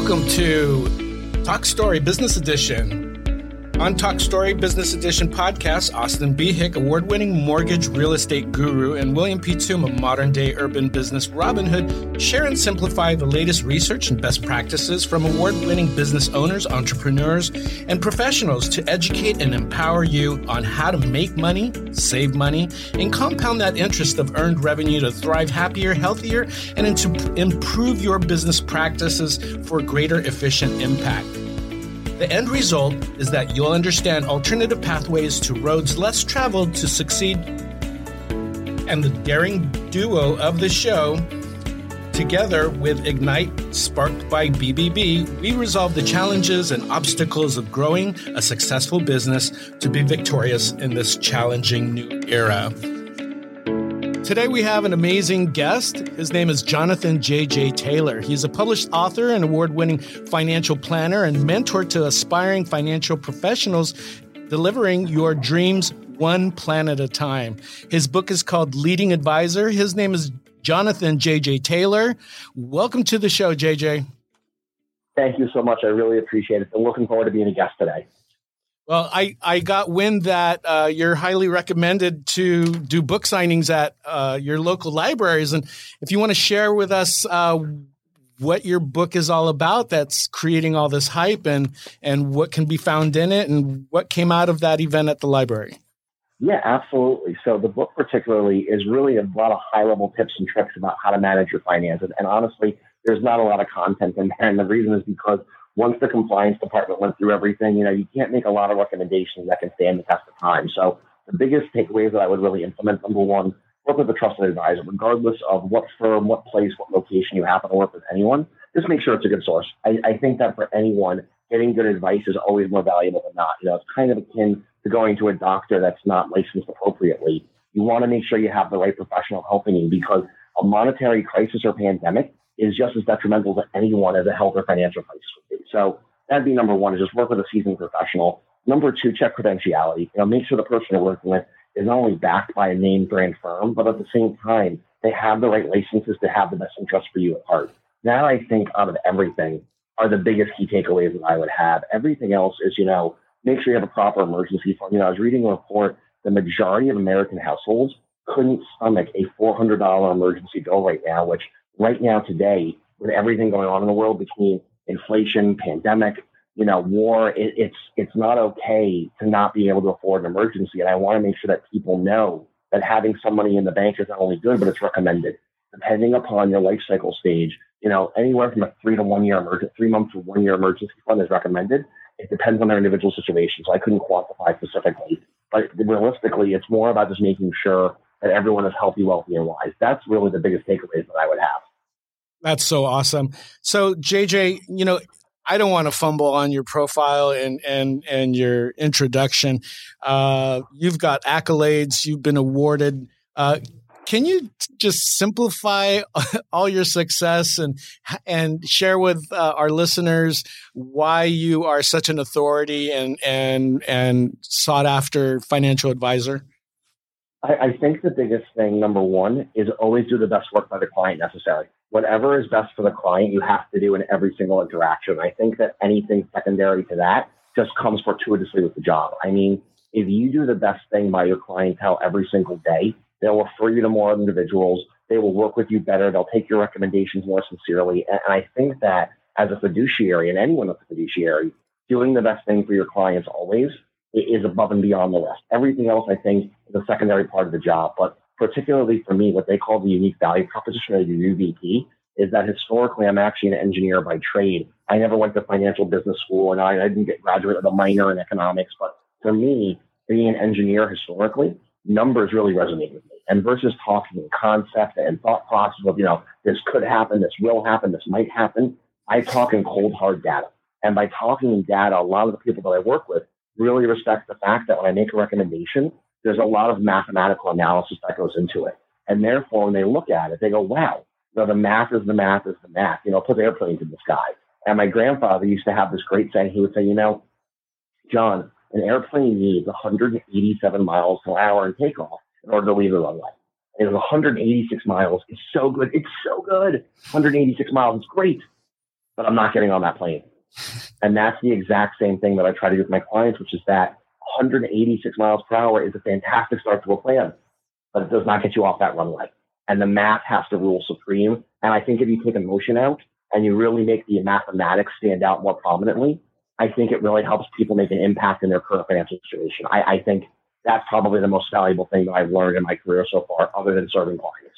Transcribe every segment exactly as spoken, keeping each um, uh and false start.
Welcome to Talk Story Business Edition. On Talk Story Business Edition podcast, Austin Behick, award-winning mortgage real estate guru, and William P. Toom, a modern-day urban business Robin Hood, share and simplify the latest research and best practices from award-winning business owners, entrepreneurs, and professionals to educate and empower you on how to make money, save money, and compound that interest of earned revenue to thrive happier, healthier, and to improve your business practices for greater efficient impact. The end result is that you'll understand alternative pathways to roads less traveled to succeed. And the daring duo of the show, together with Ignite, sparked by B B B, we resolve the challenges and obstacles of growing a successful business to be victorious in this challenging new era. Today we have an amazing guest. His name is Jonathan J J Taylor. He's a published author and award-winning financial planner and mentor to aspiring financial professionals, delivering your dreams one plan at a time. His book is called Leading Advisor. His name is Jonathan J J Taylor. Welcome to the show, J J. Thank you so much. I really appreciate it. I'm looking forward to being a guest today. Well, I, I got wind that uh, you're highly recommended to do book signings at uh, your local libraries. And if you want to share with us uh, what your book is all about that's creating all this hype and, and what can be found in it and what came out of that event at the library. Yeah, absolutely. So the book particularly is really a lot of high-level tips and tricks about how to manage your finances. And honestly, there's not a lot of content in there. And the reason is because once the compliance department went through everything, you know, you can't make a lot of recommendations that can stand the test of time. So the biggest takeaways that I would really implement, number one, work with a trusted advisor, regardless of what firm, what place, what location you happen to work with anyone. Just make sure it's a good source. I, I think that for anyone, getting good advice is always more valuable than not. You know, it's kind of akin to going to a doctor that's not licensed appropriately. You want to make sure you have the right professional helping you, because a monetary crisis or pandemic is just as detrimental to anyone as a health or financial crisis would be. So that'd be number one, is just work with a seasoned professional. Number two, check credentiality. You know, make sure the person you're working with is not only backed by a name brand firm, but at the same time, they have the right licenses to have the best interest for you at heart. That, I think, out of everything, are the biggest key takeaways that I would have. Everything else is, you know, make sure you have a proper emergency fund. You know, I was reading a report, the majority of American households couldn't stomach a four hundred dollars emergency bill right now, which right now today, with everything going on in the world between inflation, pandemic, you know, war, it, it's it's not okay to not be able to afford an emergency. And I want to make sure that people know that having some money in the bank is not only good, but it's recommended. Depending upon your life cycle stage, you know, anywhere from a three to one year emergency, three months to one year emergency fund is recommended. It depends on their individual situation, so I couldn't quantify specifically. But realistically, it's more about just making sure that everyone is healthy, wealthy, and wise. That's really the biggest takeaways that I would have. That's so awesome. So, J J, you know, I don't want to fumble on your profile and and and your introduction. Uh, you've got accolades. You've been awarded. Uh, can you just simplify all your success and and share with uh, our listeners why you are such an authority and and and sought after financial advisor? I, I think the biggest thing, number one, is always do the best work by the client necessary. Whatever is best for the client, you have to do in every single interaction. I think that anything secondary to that just comes fortuitously with the job. I mean, if you do the best thing by your clientele every single day, they'll refer you to more individuals. They will work with you better. They'll take your recommendations more sincerely. And I think that as a fiduciary, and anyone that's a fiduciary, doing the best thing for your clients always is above and beyond the rest. Everything else, I think, is a secondary part of the job. But particularly for me, what they call the unique value proposition, or the U V P, is that historically I'm actually an engineer by trade. I never went to financial business school, and I, I didn't get graduated with a minor in economics. But for me, being an engineer historically, numbers really resonate with me. And versus talking in concept and thought process of, you know, this could happen, this will happen, this might happen, I talk in cold, hard data. And by talking in data, a lot of the people that I work with really respect the fact that when I make a recommendation, there's a lot of mathematical analysis that goes into it. And therefore, when they look at it, they go, wow, you know, the math is the math is the math. You know, put airplanes in the sky. And my grandfather used to have this great saying. He would say, you know, John, an airplane needs one hundred eighty-seven miles per hour in takeoff in order to leave the runway. And it was one hundred eighty-six miles. It's so good. It's so good. one hundred eighty-six miles. It's great. but I'm not getting on that plane. And that's the exact same thing that I try to do with my clients, which is that one hundred eighty-six miles per hour is a fantastic start to a plan, but it does not get you off that runway. And the math has to rule supreme. And I think if you take emotion out and you really make the mathematics stand out more prominently, I think it really helps people make an impact in their current financial situation. I, I think that's probably the most valuable thing that I've learned in my career so far, other than serving clients.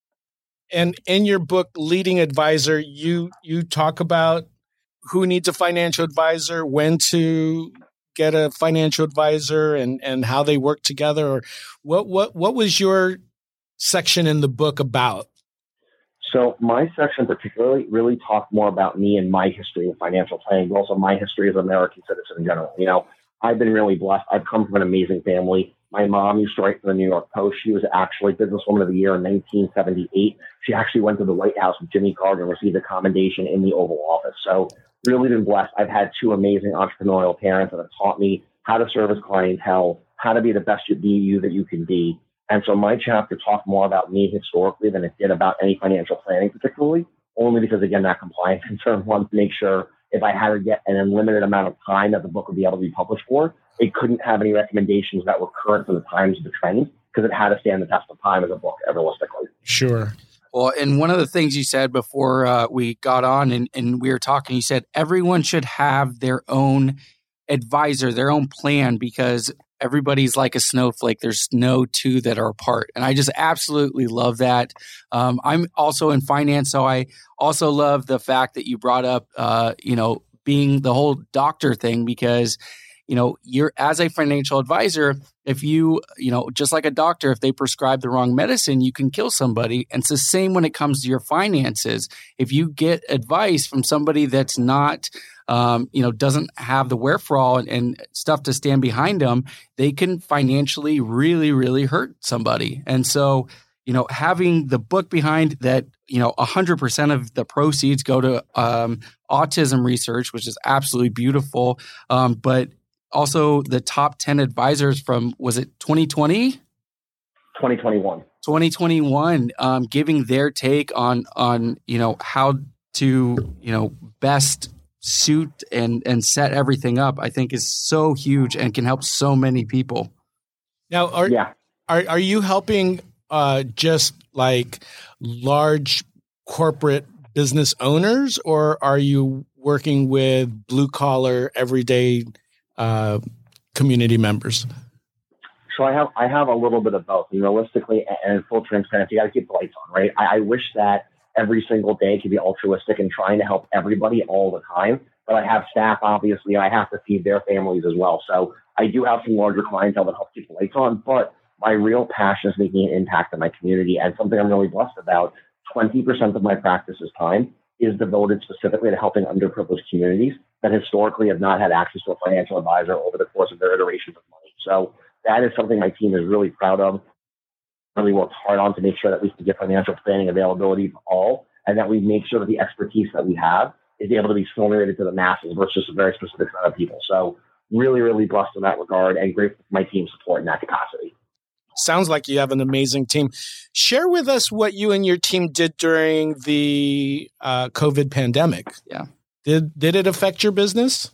And in your book, Leading Advisor, you you talk about who needs a financial advisor, when to get a financial advisor, and, and how they work together. Or what what what was your section in the book about? So my section particularly really talked more about me and my history of financial planning, but also my history as an American citizen in general. You know, I've been really blessed. I've come from an amazing family. My mom used to write for the New York Post. She was actually Businesswoman of the Year in nineteen seventy-eight. She actually went to the White House with Jimmy Carter and received a commendation in the Oval Office. So really been blessed. I've had two amazing entrepreneurial parents that have taught me how to service clientele, how to be the best you be you that you can be. And so my chapter talked more about me historically than it did about any financial planning particularly, only because, again, that compliance concern wanted to make sure if I had to get an unlimited amount of time that the book would be able to be published for, it couldn't have any recommendations that were current for the times of the trend, because it had to stand the test of time as a book, realistically. Sure. Well, and one of the things you said before uh, we got on and, and we were talking, you said everyone should have their own advisor, their own plan, because everybody's like a snowflake. There's no two that are apart. And I just absolutely love that. Um, I'm also in finance, so I also love the fact that you brought up, uh, you know, being the whole doctor thing, because you know, you're as a financial advisor, if you, you know, just like a doctor, if they prescribe the wrong medicine, you can kill somebody. And it's the same when it comes to your finances. If you get advice from somebody that's not, um, you know, doesn't have the wherewithal and, and stuff to stand behind them, they can financially really, really hurt somebody. And so, you know, having the book behind that, you know, one hundred percent of the proceeds go to um, autism research, which is absolutely beautiful. Um, but also the top ten advisors from, was it twenty twenty? twenty twenty-one. twenty twenty-one, um, giving their take on, on, you know, how to, you know, best suit and, and set everything up, I think is so huge and can help so many people. Now, are, yeah. are, are you helping uh, just like large corporate business owners, or are you working with blue collar, everyday uh, community members? So I have I have a little bit of both. And realistically, and in full transparency, you got to keep the lights on, right? I, I wish that every single day could be altruistic and trying to help everybody all the time. But I have staff, obviously, and I have to feed their families as well. So I do have some larger clientele that help keep the lights on. But my real passion is making an impact in my community, and something I'm really blessed about. twenty percent of my practice's time is devoted specifically to helping underprivileged communities that historically have not had access to a financial advisor over the course of their iterations of money. So that is something my team is really proud of, really worked hard on to make sure that we can get financial planning availability for all, and that we make sure that the expertise that we have is able to be formulated to the masses versus a very specific set of people. So really, really blessed in that regard, and grateful for my team's support in that capacity. Sounds like you have an amazing team. Share with us what you and your team did during the uh, COVID pandemic. Yeah. Did did it affect your business?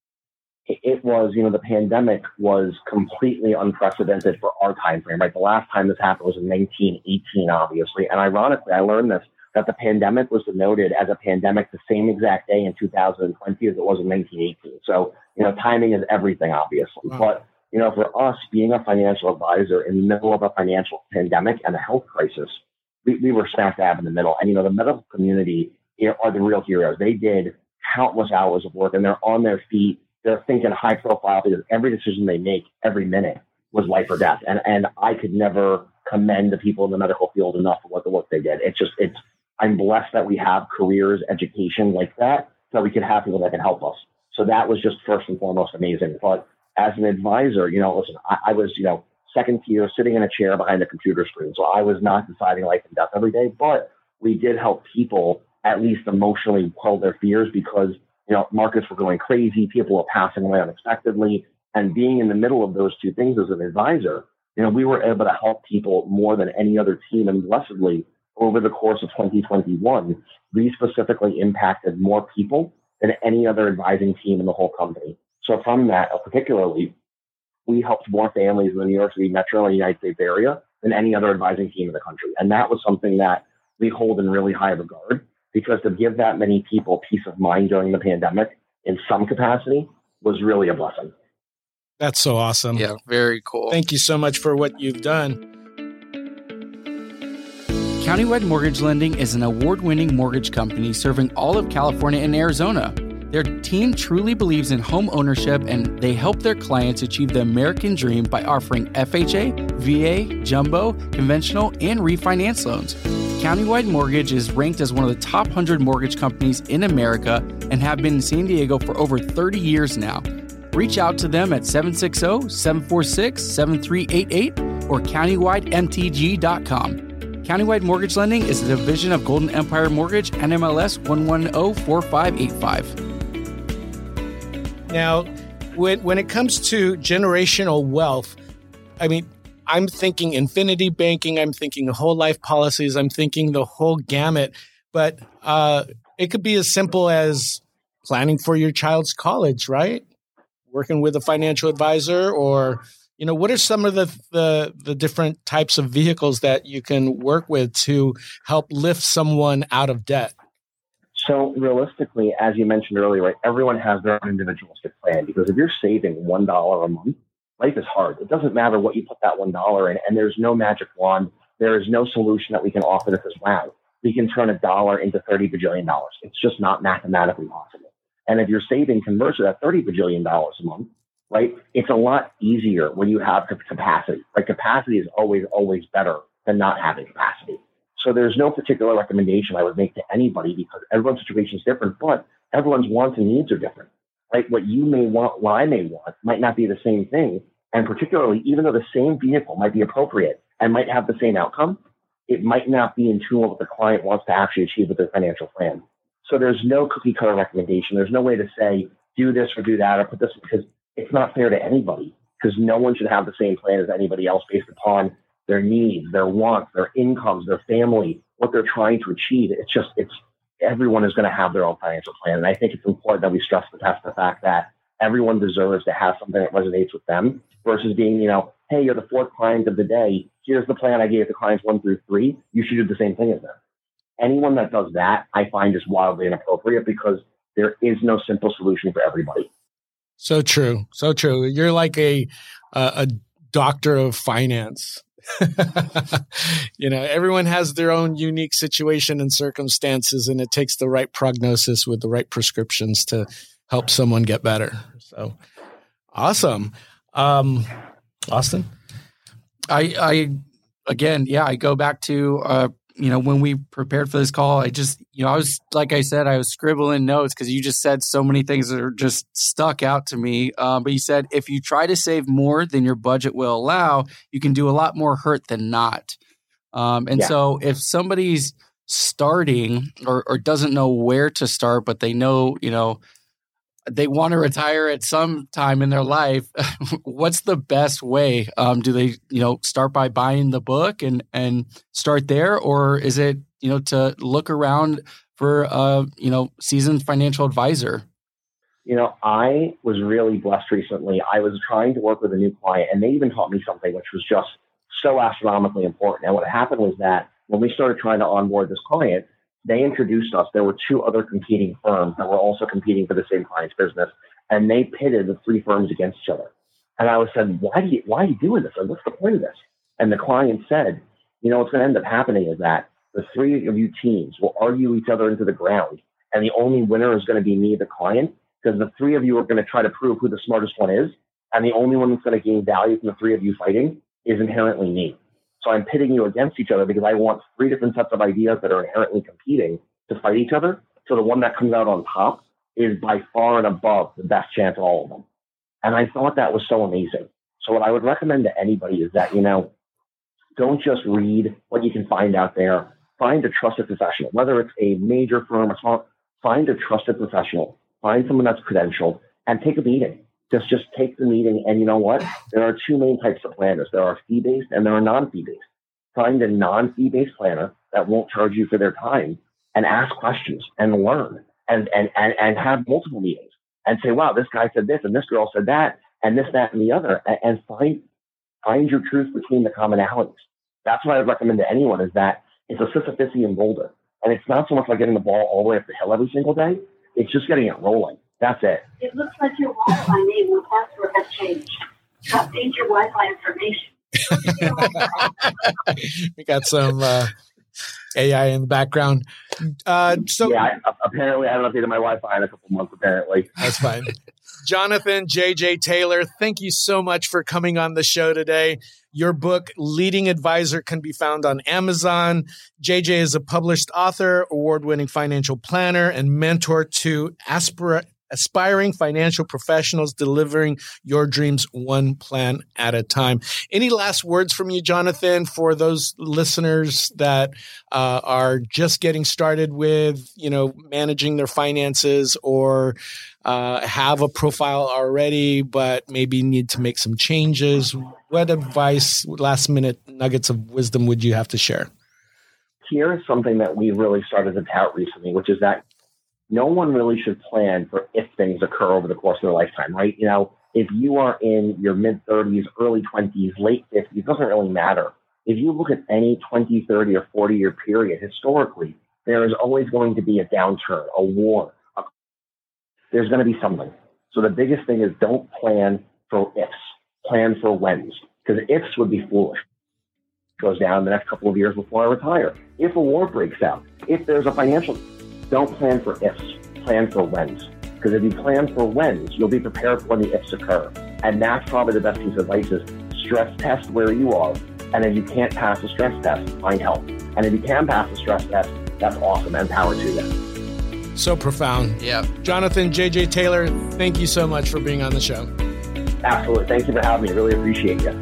It was, you know, the pandemic was completely unprecedented for our time frame, right? The last time this happened was in nineteen eighteen, obviously. And ironically, I learned this, that the pandemic was denoted as a pandemic the same exact day in two thousand twenty as it was in nineteen eighteen. So, you know, timing is everything, obviously. Wow. But, you know, for us, being a financial advisor in the middle of a financial pandemic and a health crisis, we, we were smack dab in the middle. And, you know, the medical community, you know, are the real heroes. They did countless hours of work, and they're on their feet. They're thinking high profile, because every decision they make every minute was life or death. And and I could never commend the people in the medical field enough for what the work they did. It's just, it's, I'm blessed that we have careers, education like that, so we can have people that can help us. So that was just first and foremost amazing. But as an advisor, you know, listen, I, I was, you know, second tier sitting in a chair behind a computer screen. So I was not deciding life and death every day, but we did help people at least emotionally quell their fears, because you know, markets were going crazy. People were passing away unexpectedly. And being in the middle of those two things as an advisor, you know, we were able to help people more than any other team. And blessedly, over the course of twenty twenty-one, we specifically impacted more people than any other advising team in the whole company. So from that, uh, particularly, we helped more families in the New York City metro and United States area than any other advising team in the country. And that was something that we hold in really high regard, because to give that many people peace of mind during the pandemic in some capacity was really a blessing. That's so awesome. Yeah, very cool. Thank you so much for what you've done. Countywide Mortgage Lending is an award-winning mortgage company serving all of California and Arizona. Their team truly believes in home ownership, and they help their clients achieve the American dream by offering F H A, V A, jumbo, conventional, and refinance loans. Countywide Mortgage is ranked as one of the top one hundred mortgage companies in America and have been in San Diego for over thirty years now. Reach out to them at seven six zero, seven four six, seven three eight eight or countywide m t g dot com. Countywide Mortgage Lending is a division of Golden Empire Mortgage, N M L S one one zero four five eight five. Now, when, when it comes to generational wealth, I mean, I'm thinking infinity banking, I'm thinking whole life policies, I'm thinking the whole gamut, but uh, it could be as simple as planning for your child's college, right? Working with a financial advisor, or, you know, what are some of the, the, the different types of vehicles that you can work with to help lift someone out of debt? So realistically, as you mentioned earlier, right, everyone has their own individualistic plan, because if you're saving one dollar a month, life is hard. It doesn't matter what you put that one dollar in, and there's no magic wand. There is no solution that we can offer that says, wow, we can turn a dollar into thirty bajillion dollars. It's just not mathematically possible. And if you're saving converts to that thirty bajillion dollars a month, right, it's a lot easier when you have capacity. Right? Capacity is always, always better than not having capacity. So there's no particular recommendation I would make to anybody, because everyone's situation is different, but everyone's wants and needs are different, right? What you may want, what I may want, might not be the same thing. And particularly, even though the same vehicle might be appropriate and might have the same outcome, it might not be in tune with what the client wants to actually achieve with their financial plan. So there's no cookie cutter recommendation. There's no way to say, do this or do that or put this, because it's not fair to anybody, because no one should have the same plan as anybody else based upon their needs, their wants, their incomes, their family, what they're trying to achieve. It's just, it's, everyone is going to have their own financial plan. And I think it's important that we stress the test the fact that everyone deserves to have something that resonates with them, versus being, you know, hey, you're the fourth client of the day. Here's the plan I gave to clients one through three. You should do the same thing as them. Anyone that does that, I find, is wildly inappropriate, because there is no simple solution for everybody. So true. So true. You're like a, uh, a doctor of finance. You know, everyone has their own unique situation and circumstances, and it takes the right prognosis with the right prescriptions to help someone get better. So awesome. Um, Austin? I, I, again, yeah, I go back to, uh, you know, when we prepared for this call, I just, you know, I was, like I said, I was scribbling notes because you just said so many things that are just stuck out to me. Um, but you said, if you try to save more than your budget will allow, you can do a lot more hurt than not. Um, and yeah. So if somebody's starting or, or doesn't know where to start, but they know, you know, they want to retire at some time in their life, what's the best way? Um, do they, you know, start by buying the book and, and start there? Or is it, you know, to look around for a, you know, seasoned financial advisor? You know, I was really blessed recently. I was trying to work with a new client, and they even taught me something which was just so astronomically important. And what happened was that when we started trying to onboard this client, they introduced us. There were two other competing firms that were also competing for the same client's business, and they pitted the three firms against each other. And I was said, why do you, why are you doing this? Like, what's the point of this? And the client said, you know, what's going to end up happening is that the three of you teams will argue each other into the ground, and the only winner is going to be me, the client, because the three of you are going to try to prove who the smartest one is, and the only one that's going to gain value from the three of you fighting is inherently me. So I'm pitting you against each other because I want three different sets of ideas that are inherently competing to fight each other. So the one that comes out on top is by far and above the best chance of all of them. And I thought that was so amazing. So what I would recommend to anybody is that, you know, don't just read what you can find out there. Find a trusted professional, whether it's a major firm or small, find a trusted professional, find someone that's credentialed, and take a meeting. Just, just take the meeting. And you know what? There are two main types of planners. There are fee-based and there are non-fee-based. find a non-fee-based planner that won't charge you for their time and ask questions and learn and, and, and, and have multiple meetings and say, wow, this guy said this and this girl said that and this, that, and the other, and, and find, find your truth between the commonalities. That's what I would recommend to anyone, is that it's a Sisyphusian boulder. And it's not so much like getting the ball all the way up the hill every single day. It's just getting it rolling. That's it. It looks like your Wi-Fi name and password has changed. Update your Wi-Fi information. We got some uh, A I in the background. Uh, so yeah, I, apparently I haven't updated my Wi-Fi in a couple months, apparently. That's fine. Jonathan J J Taylor, thank you so much for coming on the show today. Your book, Leading Advisor, can be found on Amazon. J J is a published author, award-winning financial planner, and mentor to aspir- aspiring financial professionals, delivering your dreams one plan at a time. Any last words from you, Jonathan, for those listeners that uh, are just getting started with, you know, managing their finances, or uh, have a profile already, but maybe need to make some changes? What advice, last minute nuggets of wisdom would you have to share? Here is something that we really started to tout recently, which is that no one really should plan for if things occur over the course of their lifetime, right? You know, if you are in your mid thirties, early twenties, late fifties, it doesn't really matter. If you look at any twenty, thirty, or forty year period, historically, there is always going to be a downturn, a war. A, there's going to be something. So the biggest thing is, don't plan for ifs, plan for whens, because ifs would be foolish. It goes down the next couple of years before I retire. If a war breaks out, if there's a financial, don't plan for ifs, plan for whens. Because if you plan for whens, you'll be prepared for when the ifs occur. And that's probably the best piece of advice, is stress test where you are. And if you can't pass the stress test, find help. And if you can pass the stress test, that's awesome, and power to them. So profound. Yeah. Jonathan J J Taylor, thank you so much for being on the show. Absolutely. Thank you for having me. Really appreciate you.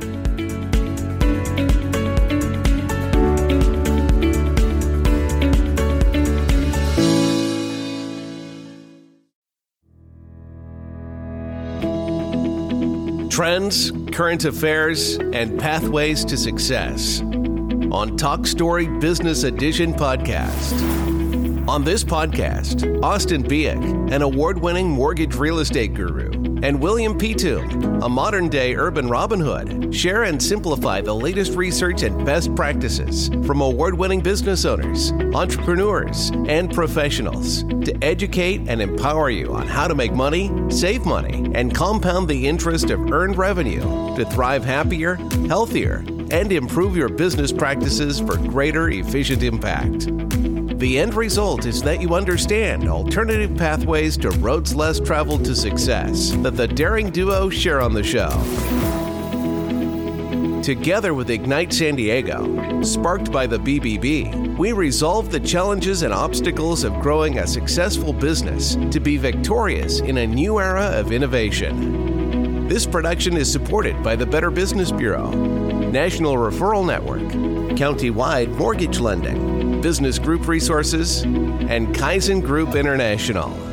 Trends, current affairs, and pathways to success on Talk Story Business Edition podcast. On this podcast, Austin Biek, an award-winning mortgage real estate guru, and William P. Toom, a modern-day urban Robin Hood, share and simplify the latest research and best practices from award-winning business owners, entrepreneurs, and professionals to educate and empower you on how to make money, save money, and compound the interest of earned revenue to thrive happier, healthier, and improve your business practices for greater efficient impact. The end result is that you understand alternative pathways to roads less traveled to success that the daring duo share on the show. Together with Ignite San Diego, sparked by the B B B, we resolve the challenges and obstacles of growing a successful business to be victorious in a new era of innovation. This production is supported by the Better Business Bureau, National Referral Network, County-Wide Mortgage Lending, Business Group Resources, and Kaizen Group International.